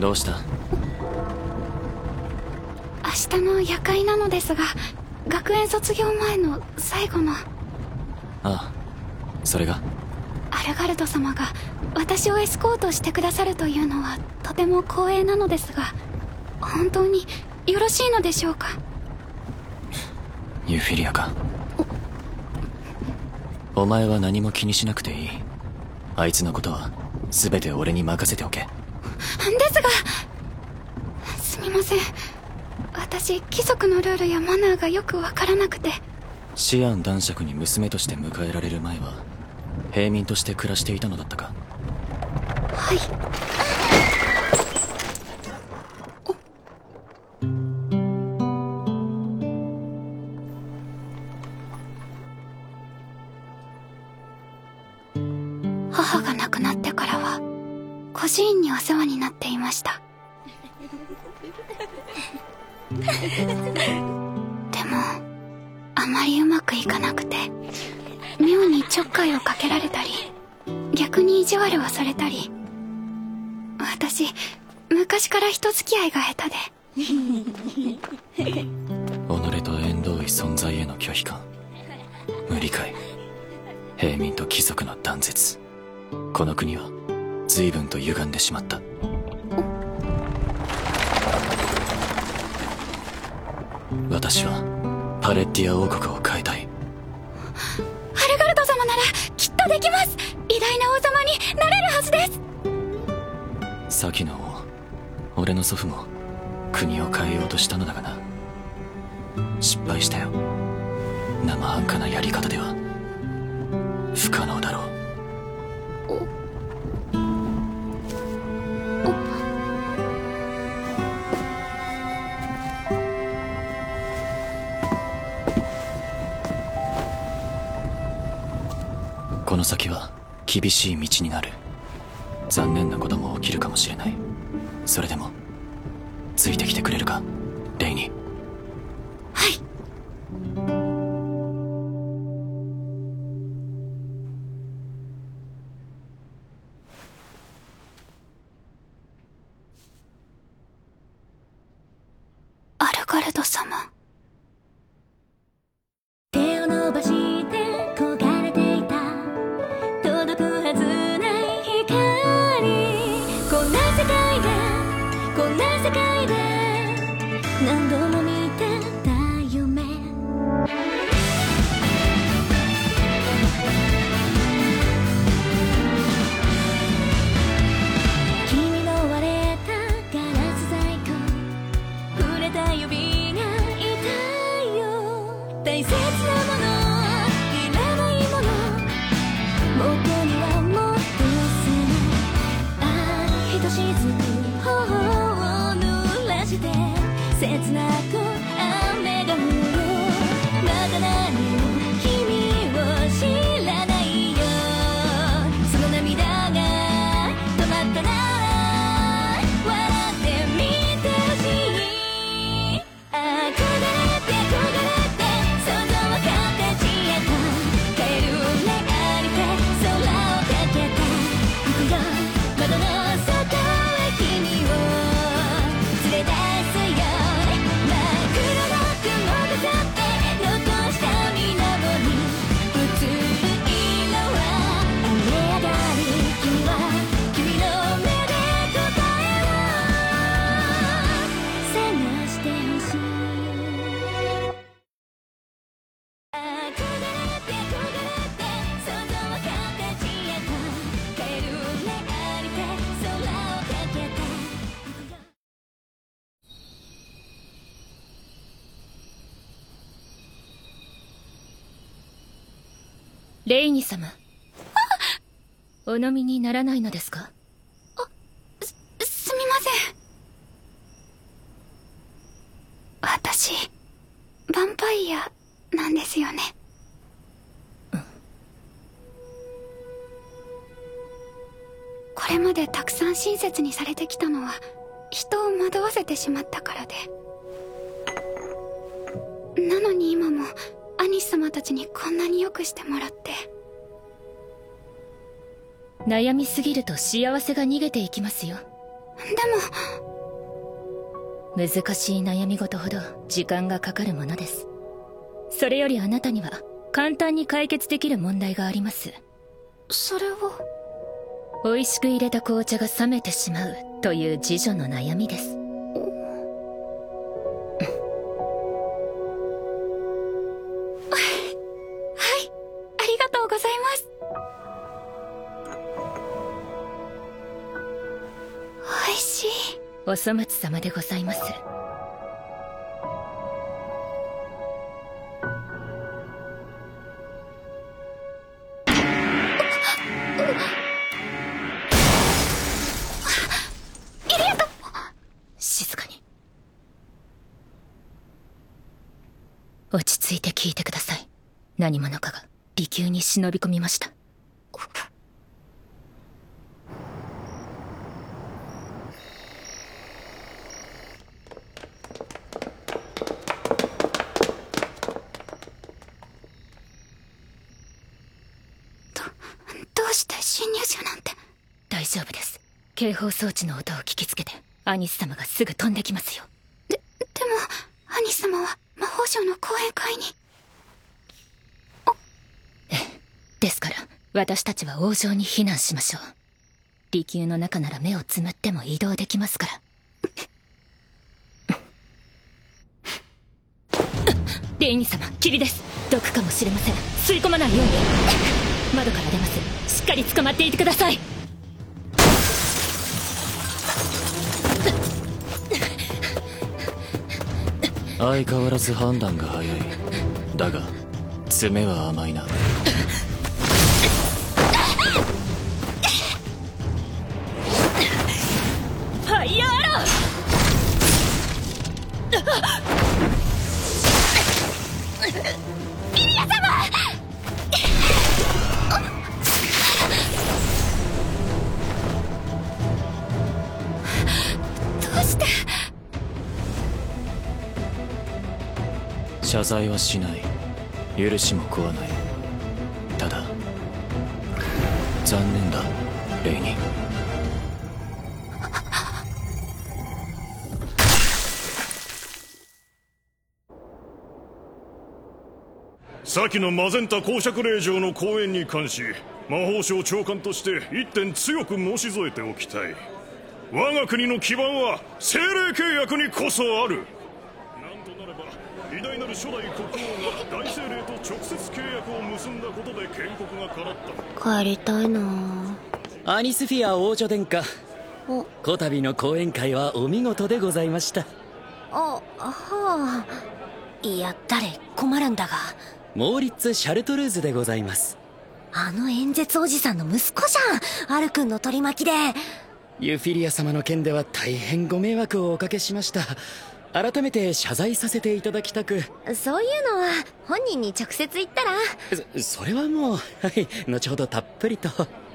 どうした？ 明日の夜会なのですが、学園卒業前の最後の。 ああ、それが？ アルガルド様が私をエスコートしてくださるというのはとても光栄なのですが、本当によろしいのでしょうか？ ユフィリアか。お前は何も気にしなくていい。あいつのことは全て俺に任せておけ。 ですが、すみません、私貴族のルールやマナーがよくわからなくて。 シアン男爵に娘として迎えられる前は平民として暮らしていたのだったか？ はい。母が亡くなってからは孤児院にお世話になっていました。でもあまりうまくいかなくて、妙にちょっかいをかけられたり、逆に意地悪をされたり。私昔から人付き合いが下手で。 己と縁遠い存在への拒否感、無理解、平民と貴族の断絶。この国は随分と歪んでしまった。私はパレッティア王国を変えたい。 アルガルド様ならきっとできます。偉大な王様になれるはずです。 先の王、俺の祖父も国を変えようとしたのだがな。失敗したよ。生半可なやり方では不可能だろう。この先は厳しい道になる。残念なことも起きるかもしれない。それでもついてきてくれるか、レイニー。 はい。アルガルド様。 手を伸ばして焦がれていた、届くはずない光。こんな世界で、こんな世界で何度も見てた夢。君の割れたガラス細工、触れた指が痛いよ。大切なもの、いらないもの、元には戻せない。ああ、ひとしずく頬を濡らして切なく雨が降る。まだ何も君を知らないよ。その涙が止まったなら笑ってみてほしい。憧れて憧れて想像は形へと変えるね。ありて空をかけて行くよ。窓の外へ君を連れ出すよ。真っ黒の雲が去って残した水面に映る色は雨上がり。君は君の目で答えを探してほしい。憧れて憧れて想像は形へと変えるね。ありて空をかけて行くよ。 レイニ様、お飲みにならないのですか？ すみません。私ヴァンパイアなんですよね。これまでたくさん親切にされてきたのは人を惑わせてしまったからで。なのに今もアニス様たちにこんなによくしてもらって。 悩みすぎると幸せが逃げていきますよ。 も難しい悩み事ほど時間がかかるものです。それよりあなたには簡単に解決できる問題があります。 それは。 美味しく入れた紅茶が冷めてしまうという次女の悩みです。 はい、ありがとうございます。おいしい。 お粗末様でございます。静かに。落ち着いて聞いてください。何者かが離宮に忍び込みました。 どうして侵入者なんて。 大丈夫です。警報装置の音を聞きつけてアニス様がすぐ飛んできますよ。 でもアニス様は魔法省の講演会に。 ええ、ですから私たちは王城に避難しましょう。離宮の中なら目をつむっても移動できますから。レイニ様、霧です。毒かもしれません。吸い込まないように。窓から出ます。しっかり捕まっていてください。 相変わらず判断が早い。だが爪は甘いな。 ファイヤーアロー。 リリア様。どうして。 謝罪はしない。許しも請わない。ただ残念だ、レイニ。 先のマゼンタ公爵令嬢の講演に関し、魔法省長官として一点強く申し添えておきたい。我が国の基盤は精霊契約にこそある。なんとなれば偉大なる初代国王が大精霊と直接契約を結んだことで建国が叶った。 帰りたいな。 アニスフィア王女殿下、 お、 こたびの講演会はお見事でございました。 はあ。いや、誰困るんだが。 モーリッツ・シャルトルーズでございます。 あの演説おじさんの息子じゃん。アル君の取り巻きで。 ユフィリア様の件では大変ご迷惑をおかけしました。改めて謝罪させていただきたく。 そういうのは本人に直接言ったら。 それはもう、はい、後ほどたっぷりと。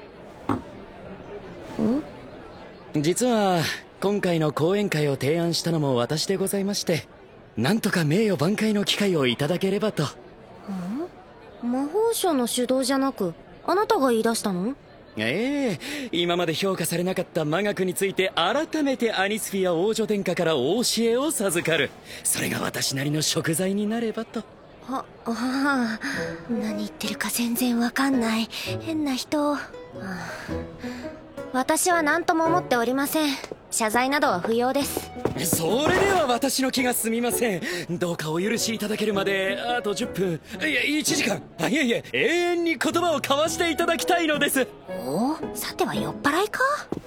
実は今回の講演会を提案したのも私でございまして、なんとか名誉挽回の機会をいただければと。 魔法省の主導じゃなくあなたが言い出したの？ ええ、今まで評価されなかった魔学について改めてアニスフィア王女殿下からお教えを授かる。それが私なりの贖罪になればと。 何言ってるか全然わかんない変な人。私は何とも思っておりません。謝罪などは不要です。 それでは私の気が済みません。どうかお許しいただけるまであと10分、いや1時間、いやいや永遠に言葉を交わしていただきたいのです。 おお、さては酔っ払いか？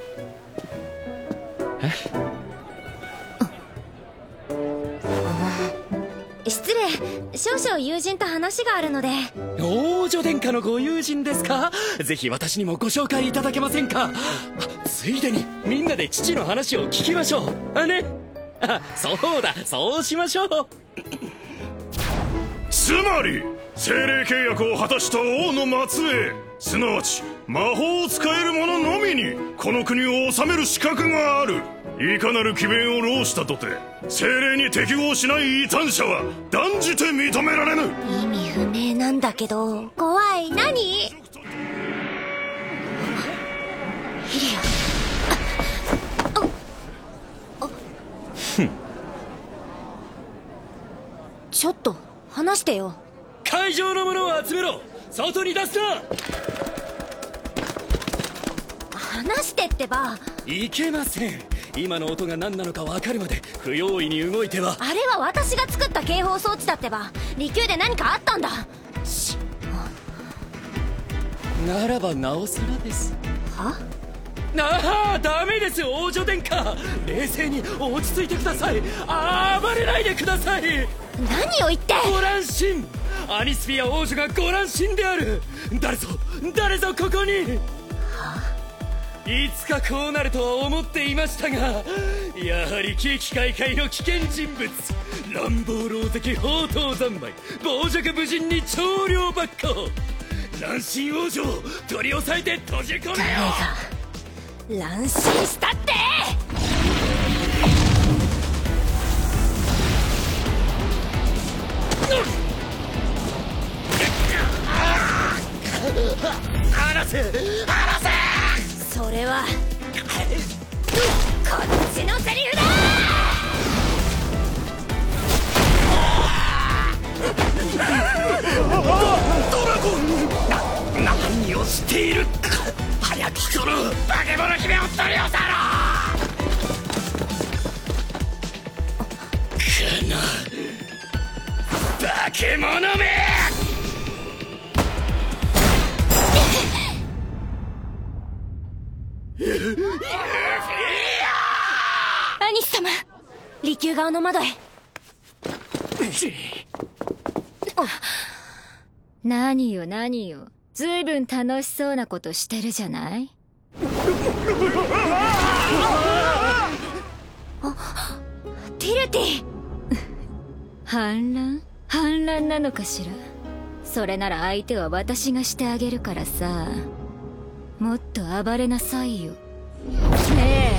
失礼、少々友人と話があるので。 王女殿下のご友人ですか？ぜひ私にもご紹介いただけませんか？ついでにみんなで父の話を聞きましょう。ね。そうだ、そうしましょう。 つまり精霊契約を果たした王の末裔、すなわち魔法を使える者のみにこの国を治める資格がある。いかなる詭弁を弄したとて精霊に適合しない異端者は断じて認められぬ。 意味不明なんだけど。怖い。何？リリア。 ちょっと話してよ。 会場のものを集めろ。外に出すな。 話してってば。 いけません。今の音が何なのか分かるまで不用意に動いては。 あれは私が作った警報装置だってば。離宮で何かあったんだ。 ならばなおさらです。 は？ ああ、ダメですよ王女殿下。冷静に落ち着いてください。暴れないでください。 何を言って。 ご乱心。アニスフィア王女がご乱心である。誰ぞここに。いつかこうなるとは思っていましたが、やはり危機開会の危険人物、乱暴狼藉放蕩三昧傍若無人に長領ばっこ。乱心王女を取り押さえて閉じ込めよう。乱心したって。 離せ。 それはこっちのセリフだ。 ドラゴン、何をしている。早くその化け物姫を取り押さろ。化け物め。 アニス様、離宮側の窓へ。 何よ、ずいぶん楽しそうなことしてるじゃない。 ティルティ。 反乱なのかしら。それなら相手は私がしてあげるからさ。もっと暴れなさいよ。ね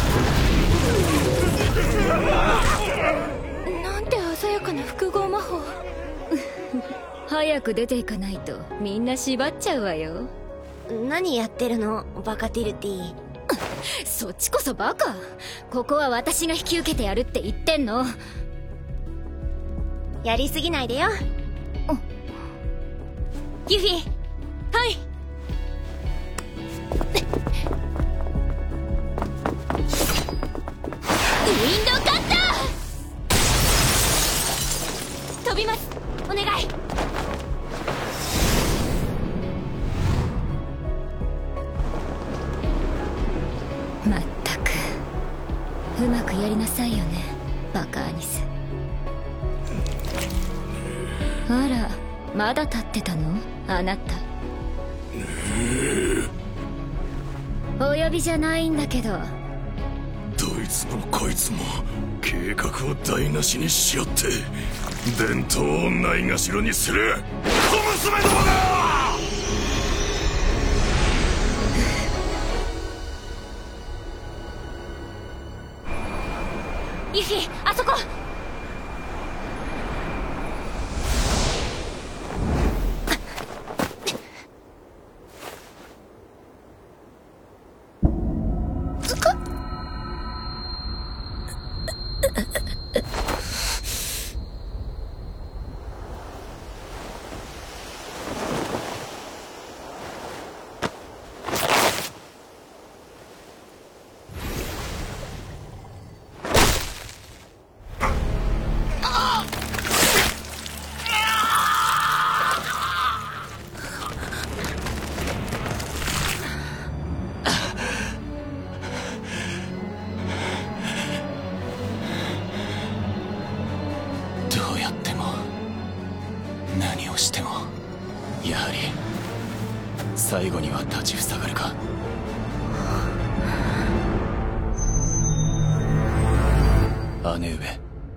え。なんて鮮やかな複合魔法。 早く出ていかないとみんな縛っちゃうわよ。 何やってるのバカティルティ。 そっちこそバカ。ここは私が引き受けてやるって言ってんの。 やりすぎないでよ。ユフィ。はい。ウィンドカッター。飛びます。お願い。 まったくうまくやりなさいよね、バカアニス。あら、まだ立ってたのあなた。お呼びじゃないんだけど。 どいつもこいつも計画を台無しにしよって伝統をないがしろにする小娘どもが。 ユフィ、あそこ。 最後には立ちふさがるか。姉上。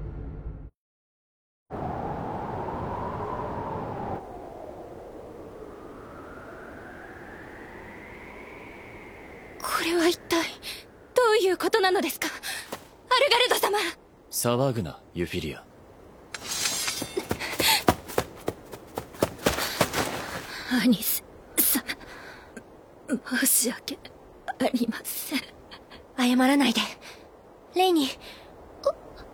これは一体どういうことなのですか、アルガルド様。 騒ぐな、ユフィリア。 アニス様、申し訳ありません。 謝らないで。レイに。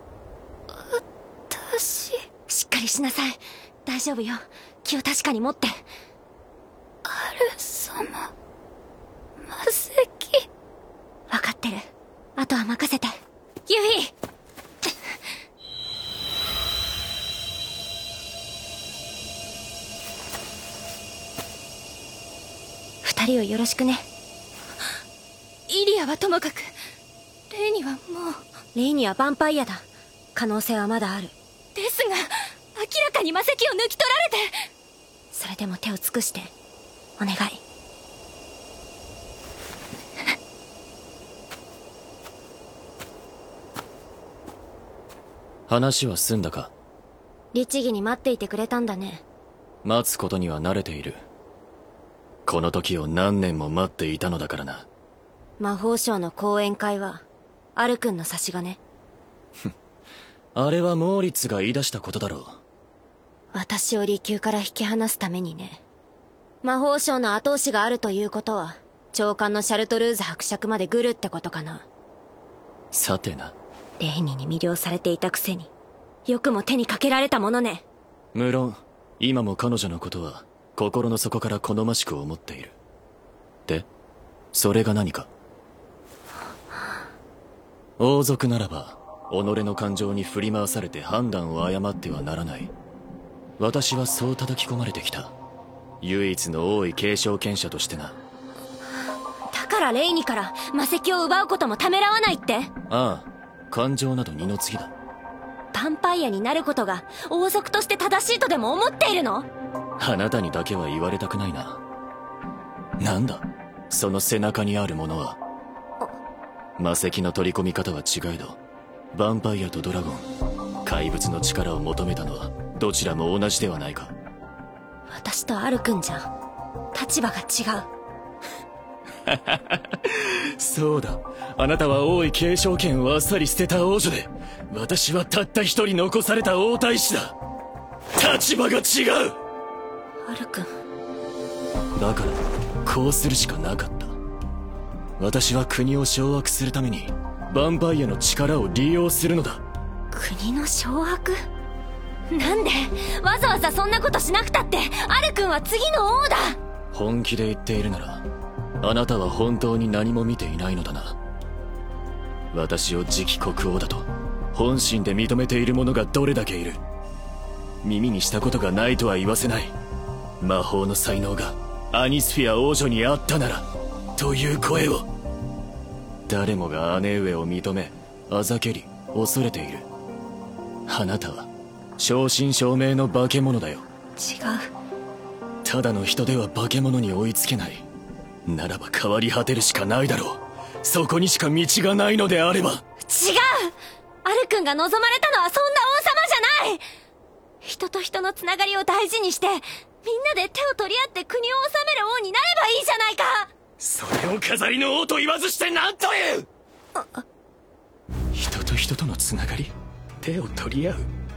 りしなさい。大丈夫よ。気を確かに持って。 アル様、魔石。 分かってる。あとは任せて。ユフィ。2人をよろしくね。 イリアはともかく、レイにはもう。 レイにはヴァンパイアだ。可能性はまだある。 ですが、明らかに魔石を抜き取られて。 それでも手を尽くして、お願い。 話は済んだか？ 律儀に待っていてくれたんだね。 待つことには慣れている。この時を何年も待っていたのだからな。 魔法省の講演会はアル君の差し金。 あれはモーリッツが言い出したことだろう。 私を離宮から引き離すためにね。魔法省の後押しがあるということは長官のシャルトルーズ伯爵まで来るってことかな。 さてな。 レイニに魅了されていたくせによくも手にかけられたものね。 無論今も彼女のことは心の底から好ましく思っている。でそれが何か？王族ならば己の感情に振り回されて判断を誤ってはならない。私はそう叩き込まれてきた。唯一の王位継承権者としてな。 だからレイニから魔石を奪うこともためらわないって？ ああ、感情など二の次だ。 ヴァンパイアになることが王族として正しいとでも思っているの？ あなたにだけは言われたくないな。なんだその背中にあるものは。魔石の取り込み方は違えど、ヴァンパイアとドラゴン、怪物の力を求めたのはどちらも同じではないか。 私とアル君じゃ立場が違う。 そうだ、あなたは王位継承権をあっさり捨てた王女で、私はたった一人残された王太子だ。立場が違う。 アル君。 だからこうするしかなかった。私は国を掌握するためにヴァンパイアの力を利用するのだ。 国の掌握？なんでわざわざそんなことしなくたってアル君は次の王だ。 本気で言っているならあなたは本当に何も見ていないのだな。私を次期国王だと本心で認めている者がどれだけいる。耳にしたことがないとは言わせない。魔法の才能がアニスフィア王女にあったならという声を。誰もが姉上を認めあざけり恐れている。あなたは正真正銘の化け物だよ。 違う。 ただの人では化け物に追いつけない。ならば変わり果てるしかないだろう。そこにしか道がないのであれば。 違う。アル君が望まれたのはそんな王様じゃない。人と人のつながりを大事にしてみんなで手を取り合って国を治める王になればいいじゃないか。 それを飾りの王と言わずして何という。人と人とのつながり、手を取り合う。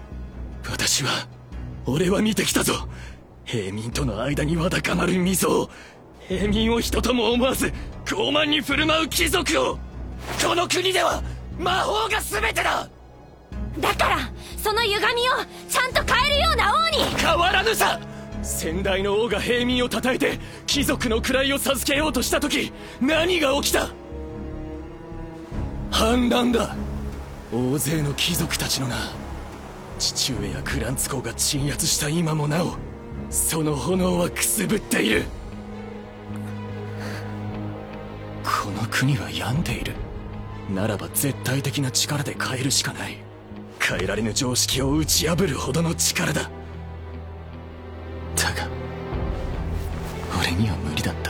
俺は見てきたぞ。平民との間にわだかまる溝を、平民を人とも思わず傲慢に振る舞う貴族を。この国では魔法が全てだ。 だからその歪みをちゃんと変えるような王に。 変わらぬさ。先代の王が平民を称えて貴族の位を授けようとした時、何が起きた？反乱だ。大勢の貴族たちのな。父上やグランツ公が鎮圧した今もなお、その炎はくすぶっている。この国は病んでいる。ならば絶対的な力で変えるしかない。変えられぬ常識を打ち破るほどの力だ。だが俺には無理だった。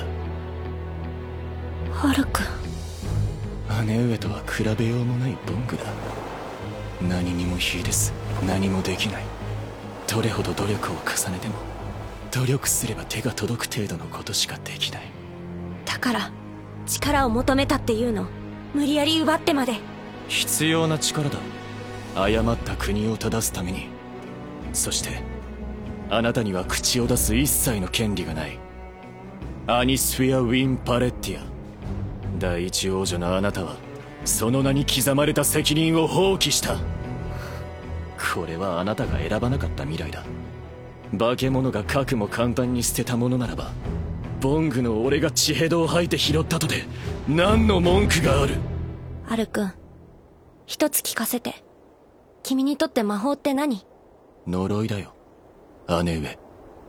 アル君。 姉上とは比べようもないボングだ。何にも秀でず何もできない。どれほど努力を重ねても努力すれば手が届く程度のことしかできない。 だから力を求めたっていうの？無理やり奪ってまで。 必要な力だ。誤った国を正すために。そしてあなたには口を出す一切の権利がない。アニスフィア・ウィン・パレッティア、第一王女のあなたはその名に刻まれた責任を放棄した。 これはあなたが選ばなかった未来だ。化け物が核も簡単に捨てたものならば、ボングの俺が血ヘドを吐いて拾ったとて何の文句がある。 アル君、一つ聞かせて。君にとって魔法って何？ 呪いだよ、姉上。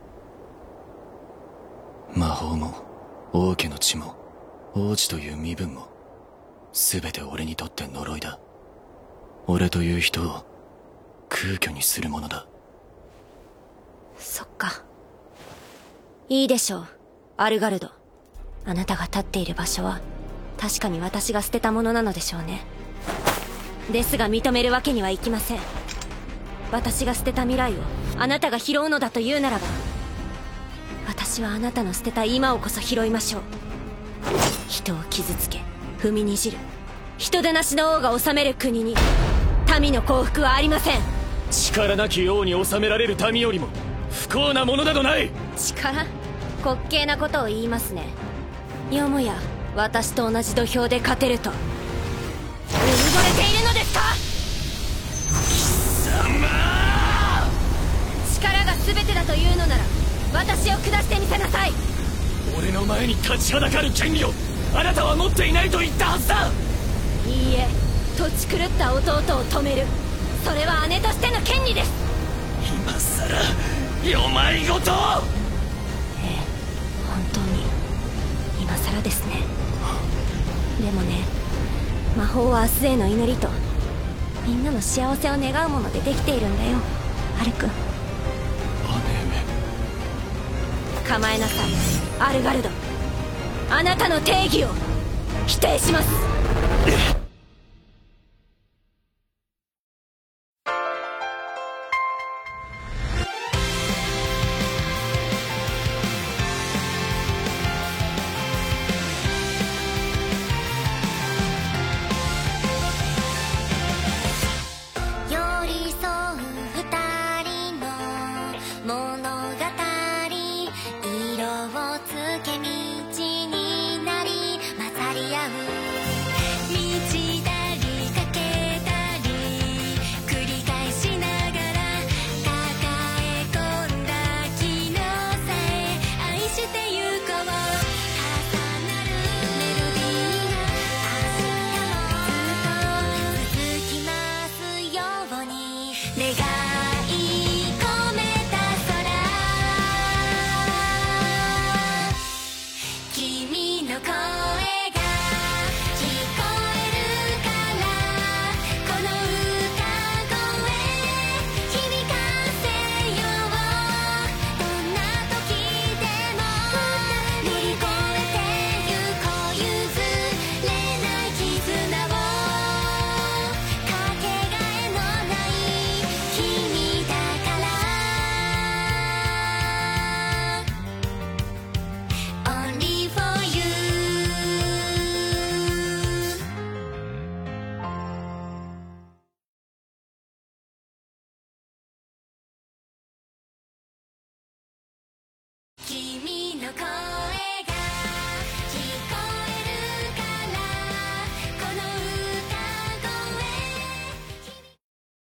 魔法も王家の血も王子という身分も全て俺にとって呪いだ。俺という人を空虚にするものだ。 そっか。いいでしょう、アルガルド。あなたが立っている場所は確かに私が捨てたものなのでしょうね。ですが認めるわけにはいきません。私が捨てた未来をあなたが拾うのだというならば、私はあなたの捨てた今をこそ拾いましょう。人を傷つけ踏みにじる人でなしの王が治める国に民の幸福はありません。 力なき王に治められる民よりも不幸なものなどない。 力？滑稽なことを言いますね。よもや私と同じ土俵で勝てるとうぬぼれているのですか？貴様！力が全てだというのなら私を下してみせなさい。 俺の前に立ちはだかる権利をあなたは持っていないと言ったはずだ。 いいえ、土地狂った弟を止める、それは姉としての権利です。 今さらよまいごと。 ええ、本当に今さらですね。でもね、魔法は明日への祈りとみんなの幸せを願うものでできているんだよ、アル君。構えなさい、アルガルド。あなたの定義を否定します。 寄り添う二人の物語、色をつけ道になり混ざり合う、満ちたりかけたり繰り返しながら抱え込んだ昨日さえ愛してゆこう。重なるメロディーが明日もずっと続きますように願う